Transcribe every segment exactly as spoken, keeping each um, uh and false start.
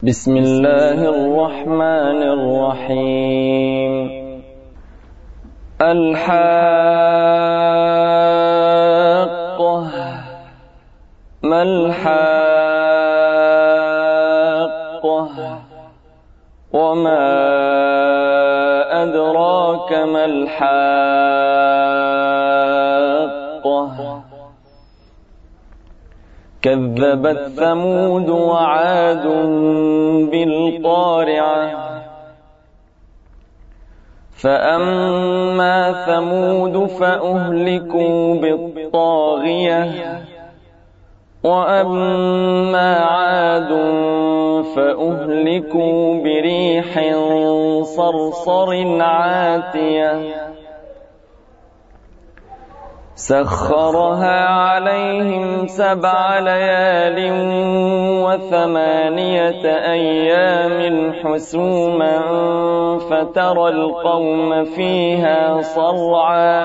بسم الله الرحمن الرحيم. الحاقة ما الحاقة وما أدراك ما الحاقة كذبت ثمود وعاد بالقارعة فأما ثمود فأهلكوا بالطاغية وأما عاد فأهلكوا بريح صرصر عاتية سخرها عليهم سبع ليال وثمانية أيام حسوما فترى القوم فيها صرعا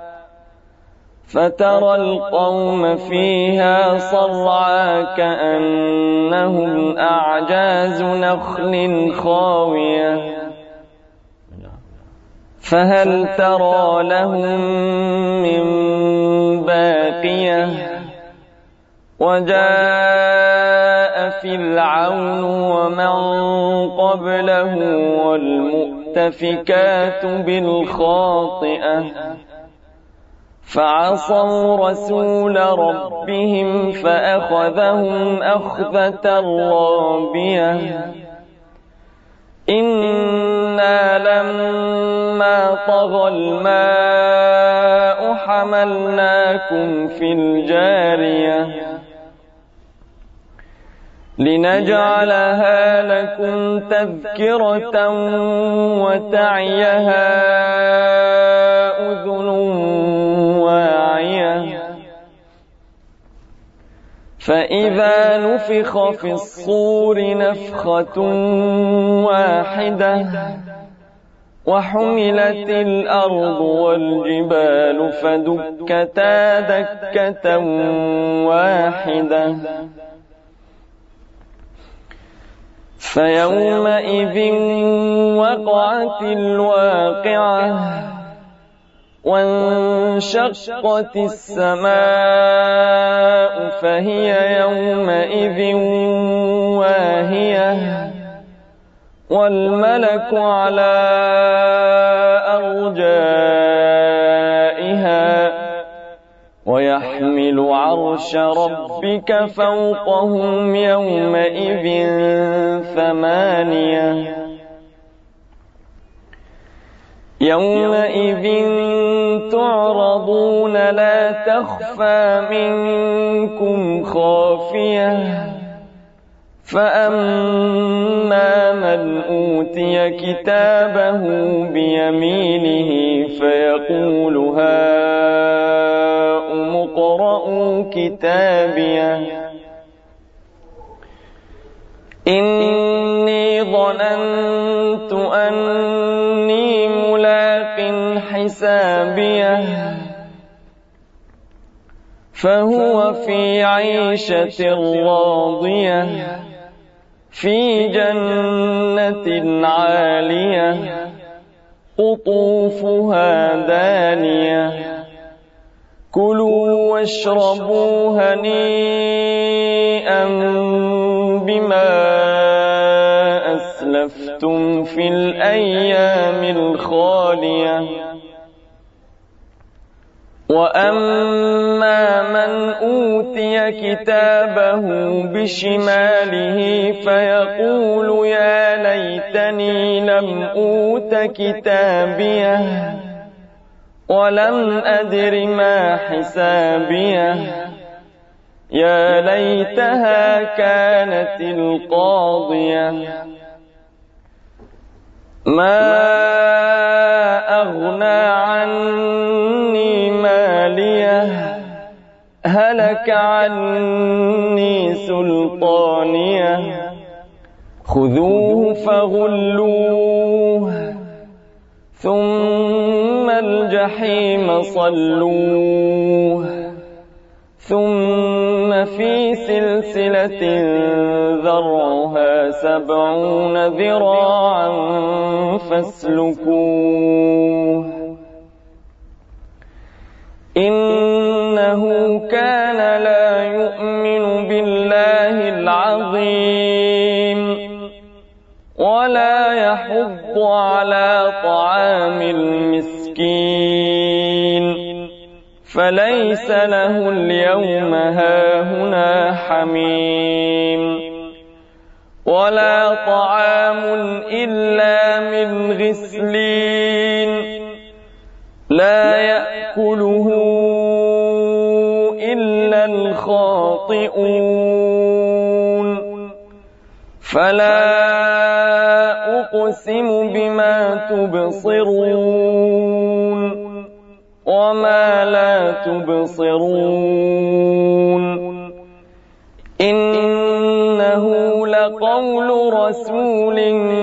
فترى القوم فيها صرعا كأنهم أعجاز نخل خاوية فهل ترى لهم من باقية وجاء فرعون ومن قبله والمؤتفكات بالخاطئة فعصوا رسول ربهم فأخذهم أخذة رابية إنا لما طغى الماء حملناكم في الجارية لنجعلها لكم تذكرة وتعيها أذن واعية فإذا نفخ في الصور نفخة واحدة وحملت الأرض والجبال فدكتا دكة واحدة فيومئذ وقعت الواقعة وانشقت السماء فهي يومئذ واهية والملك على أرجائها ويحمل عرش ربك فوقهم يومئذ ثمانية يومئذ تعرضون لا تخفى منكم خافية فأما من أوتي كتابه بيمينه فيقول هاؤم اقرءوا كتابيه إني ظننت أني ملاق حسابيه فهو في عيشة راضية في جنة عالية قطوفها دانية كلوا واشربوا هنيئا بما أسلفتم في الأيام الخالية وأما من أوتي كتابه بشماله فيقول يا ليتني لم أوت كتابيه ولم أدر ما حسابيه يا ليتها كانت القاضية ما أغنى عني ماليه هلك عني سلطانيه خذوه فغلوه ثم الجحيم صلوه ثم في سلسلة ذرعها سبعون ذراعا فاسلكوه إنه كان لا يؤمن بالله العظيم ولا يحض على طعام المسكين فليس له اليوم هاهنا حميم ولا طعام إلا من غسلين لا يأكله إلا الخاطئون فلا أقسم بما تبصرون وما لا تبصرون إنه لقول رسول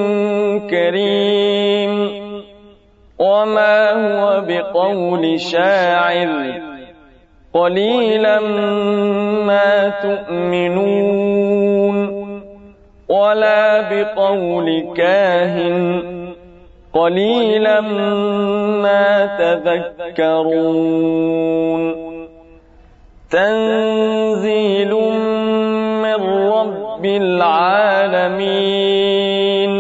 كريم وما هو بقول شاعر قليلا ما تؤمنون ولا بقول كاهن قليلا ما تذكرون تنزيل من رب العالمين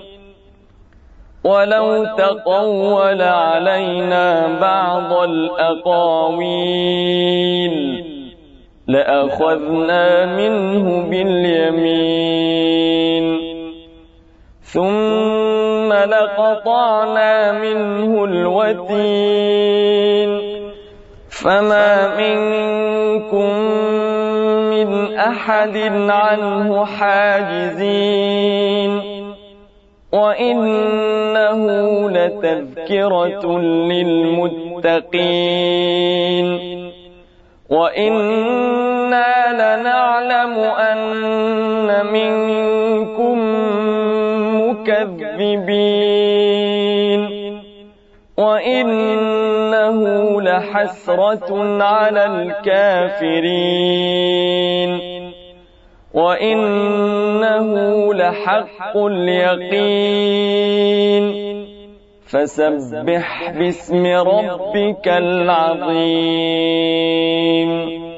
ولو تقول علينا بعض الأقاويل لأخذنا منه باليمين ثم لقطعنا منه الوتين فما منكم من أحد عنه حاجزين وإنه لتذكرة للمتقين وإنا لنعلم أن منكم مكذبين وإنه لحسرة على الكافرين وإنه لحق اليقين فسبح باسم ربك العظيم